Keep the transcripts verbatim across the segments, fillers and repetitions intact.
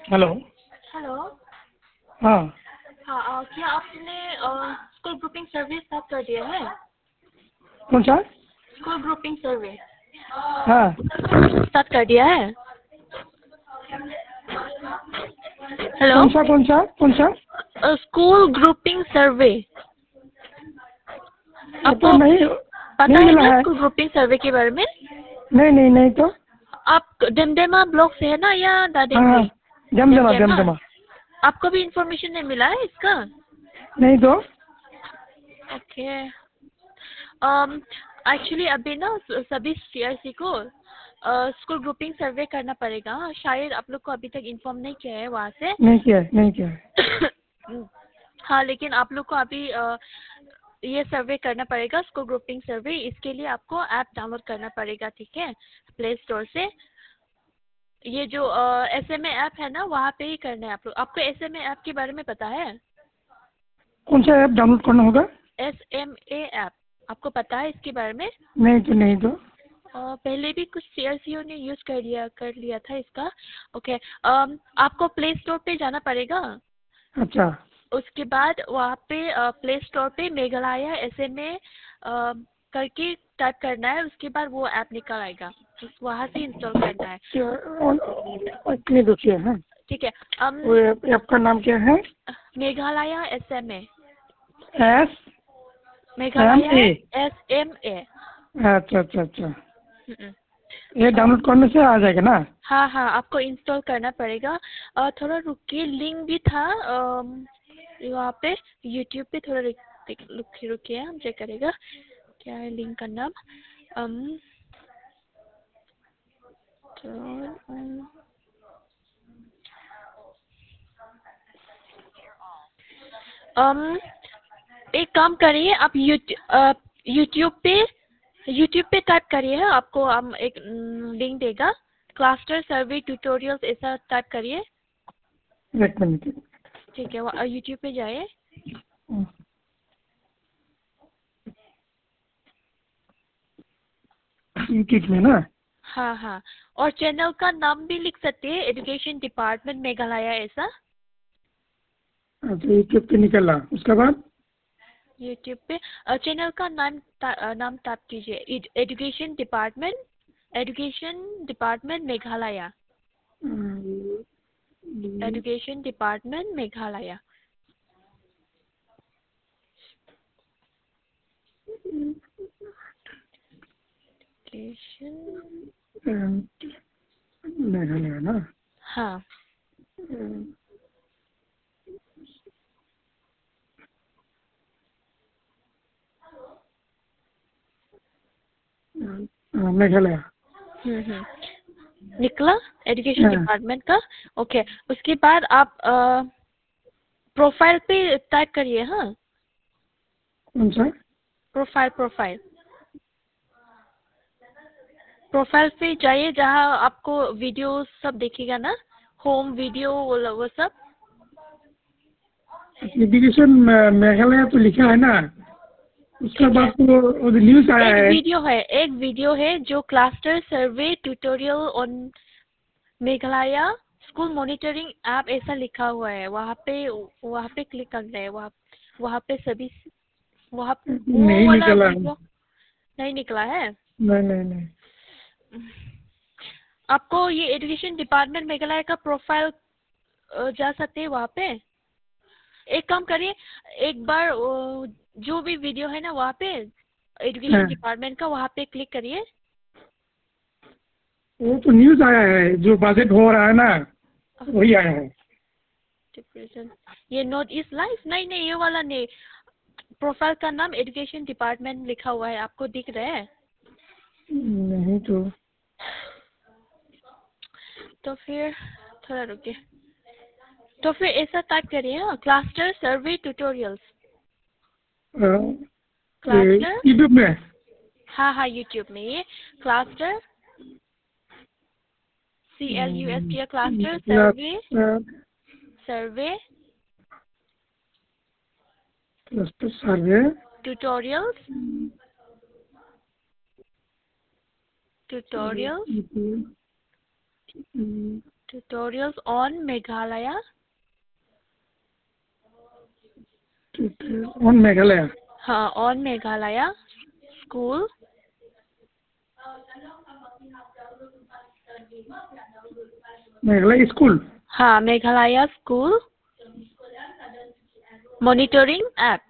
Hello. Hello. हाँ। हाँ अ, क्या आपने स्कूल ग्रुपिंग सर्वे स्टार्ट कर दिया है? कौन सा? स्कूल ग्रुपिंग सर्वे हाँ। स्टार्ट कर दिया है? हेलो। कौन सा कौन सा कौन सा? स्कूल ग्रुपिंग सर्वे ये तो आपको नहीं पता नहीं है मिला क्या है। स्कूल ग्रुपिंग सर्वे के बारे में? नहीं नहीं नहीं तो। आप डेमडेमा ब्लॉक से है ना या हाँ हाँ। दादेंगली? जमजमा डेमडेमा। जमजमा। आपको भी इंफॉर्मेशन नहीं मिला है इसका? नहीं तो। ओके। एक्चुअली अभी ना स- सभी सीआरसी को स्कूल ग्रुपिंग सर्वे करना पड़ेगा। शायद आप लोग को अभी तक इन्फॉर्म नहीं किया है वहाँ से। नहीं किया है नहीं किया है। हाँ लेकिन आप लोग को अभी अ, ये सर्वे करना पड़ेगा स्कूल ग्रुपिंग सर्वे। इसके लिए आपको ऐप डाउनलोड करना पड़ेगा, ठीक है, प्ले स्टोर से। ये जो एस एम ए ऐप है ना वहाँ पे ही करना है आप लोग। आपको एस एम ए ऐप के बारे में पता है? कौन सा ऐप डाउनलोड करना होगा? एस एम ए ऐप आपको पता है इसके बारे में? नहीं तो नहीं तो। अ, पहले भी कुछ सीआरसीओ ने यूज कर लिया कर लिया था इसका। ओके। अम, आपको प्ले स्टोर पे जाना पड़ेगा। अच्छा। उसके बाद वहाँ पे प्ले स्टोर पे मेघालय एस एम ए करके टाइप करना है। उसके बाद वो ऐप निकल आएगा, वहाँ से इंस्टॉल करना है। इतनी रुचिए है। ठीक है। अम, वो ऐप ऐप का नाम क्या है? Meghalaya S M A. S M Meghalaya A. S M A. अच्छा अच्छा अच्छा। ये डाउनलोड करने से आ जाएगा ना? हाँ हाँ आपको इंस्टॉल करना पड़ेगा। और थोड़ा रुकिए, लिंक भी था अम, वहाँ पे यूट्यूब पे। थोड़ा रुकिए रुकिए हम चेक करेगा क्या है लिंक का नाम। अम, तो, अम, अम, एक काम करिए आप यूट्यूब यूट्यूब पे यूट्यूब पे टाइप करिए। आपको हम एक लिंक देगा, क्लस्टर सर्वे ट्यूटोरियल्स ऐसा टाइप करिए। एक मिनट। ठीक है, यूट्यूब पे जाइए। यूट्यूब में ना? हाँ हाँ। और चैनल का नाम भी लिख सकते हैं, एजुकेशन डिपार्टमेंट मेघालय ऐसा। अच्छा यूट्यूब पे निकला उसके बाद? यूट्यूब पे चैनल का नाम ता, अ, नाम टाइप कीजिए, education department education department Meghalaya. Education department Meghalaya. Education. Meghalaya ना? हाँ। मेघालय। हम्म हम्म निकला एजुकेशन डिपार्टमेंट का। ओके। उसके बाद आप प्रोफाइल पे टाइप करिए। हाँ, कौन सा? प्रोफाइल प्रोफाइल प्रोफाइल पे जाइए, जहाँ आपको वीडियो सब दिखेगा ना, होम वीडियो वो वो सब। एजुकेशन मेघालय तो लिखा है ना? उसके ठीक है। बाद तो न्यूज आया एक है। वीडियो है एक वीडियो है जो cluster survey tutorial on Meghalaya school monitoring app ऐसा लिखा हुआ है। वहाँ पे वहाँ पे क्लिक करना है। वहाँ वहाँ पे सभी वहाँ वो नहीं वाला निकला। वीडियो नहीं निकला है। नहीं नहीं नहीं। आपको ये एजुकेशन डिपार्टमेंट मेघालय का प्रोफाइल जा सकते हैं वहाँ पे। एक काम करिए, एक बार वो जो भी वीडियो है ना वहाँ पे एजुकेशन हाँ, डिपार्टमेंट का, वहाँ पे क्लिक करिए। वो तो न्यूज आया है जो बजट हो रहा है ना, वही आया है। डिप्रेशन। ये नॉर्थ ईस्ट लाइफ नहीं नहीं ये वाला नहीं। प्रोफाइल का नाम एजुकेशन डिपार्टमेंट लिखा हुआ है, आपको दिख रहा है? नहीं तो। तो फिर थोड़ा रुकिए। तो फिर ऐसा टाइप करिए, cluster survey tutorials. Cluster. YouTube में? हाँ हाँ यूट्यूब में ये cluster, C L U S T cluster survey survey cluster survey tutorials tutorials tutorials on Meghalaya on Meghalaya. हाँ, on Meghalaya school Meghalaya school. हाँ, Meghalaya school monitoring app.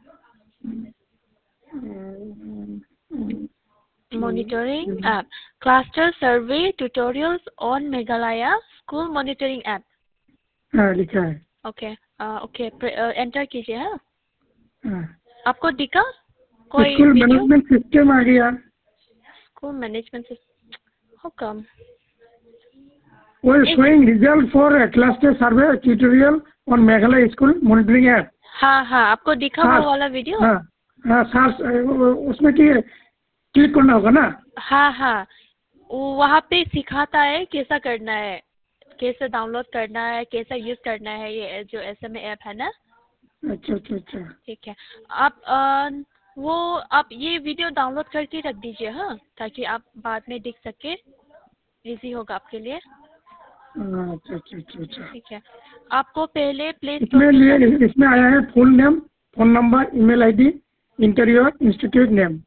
Monitoring app cluster survey tutorials on Meghalaya school monitoring app. हाँ, लिखा है। Okay okay, enter कीजिए। हाँ, हाँ। आपको दिखा कोई स्कूल वीडियो? मैनेजमेंट सिस्टम आ गया। School management system, how come? वो showing result for cluster survey tutorial on Meghalaya school monitoring app. हाँ हाँ, आपको दिखा वो वाला वीडियो? हाँ हाँ, सर्च उसमें क्लिक करना होगा ना? हाँ हाँ, वो वहाँ पे सिखाता है कैसा करना है, कैसे डाउनलोड करना है, कैसा यूज करना है ये जो एस एम ए ऐप है ना। अच्छा अच्छा अच्छा। ठीक है, आप आ, वो आप ये वीडियो डाउनलोड करके रख दीजिए। हाँ, ताकि आप बाद में देख सके, इजी होगा आपके लिए। अच्छा अच्छा अच्छा अच्छा। ठीक है, आपको पहले प्ले स्टोर इसमें पे लिए जाना। इसमें आया है full name, phone number, email ID, interview, institute name,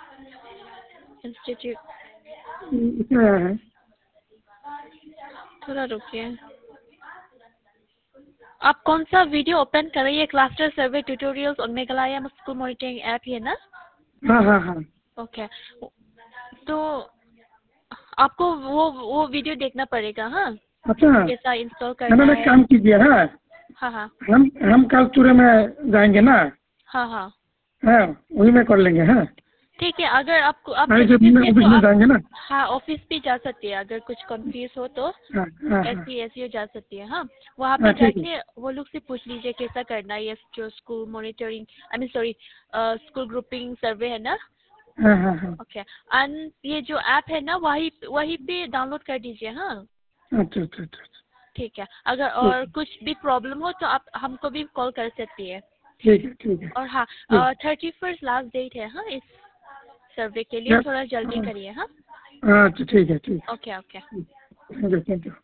institute. इसमें आया है। थोड़ा रुकिए, आप कौन सा वीडियो ओपन कर रही है? क्लस्टर सर्वे ट्यूटोरियल्स और मेघालय स्कूल मॉनिटरिंग ऐप है ना? हाँ हाँ हाँ। ओके, तो आपको वो वो वीडियो देखना पड़ेगा। हाँ, अच्छा, कैसा इंस्टॉल करना मैंने एक है। काम कीजिए। हाँ, हाँ हाँ हम हम कल सूर्य में जाएंगे ना? हाँ हाँ, हाँ, वही में कर लेंगे। हाँ, ठीक है। अगर आपको आप आज जब कंफ्यूज मैं है ऑफिस तो में आप जाएंगे ना? हाँ ऑफिस भी जा सकती है। अगर कुछ कंफ्यूज हो तो हाँ हाँ हाँ ऐसी ऐसी हो जा सकती है। हाँ, वहाँ हाँ, पे ठीक है। जाके वो लोग से पूछ लीजिए कैसा करना है ये जो school monitoring, I mean sorry, school grouping survey है ना। हाँ हाँ हाँ। ओके, एंड ये जो ऐप है ना वही वही पे डाउनलोड कर दीजिए। हाँ, अच्छा अच्छा अच्छा अच्छा, ठीक है। अगर ठीक और है कुछ भी प्रॉब्लम हो तो आप हमको भी कॉल कर सकती है। ठीक है ठीक है। और हाँ, ठीक। थर्टी फर्स्ट लास्ट डेट है। हाँ, इस सर्वे के लिए क्या? थोड़ा जल्दी हाँ करिए। हाँ, हाँ, अच्छा ठीक है ठीक है। Okay okay. Thank you thank you.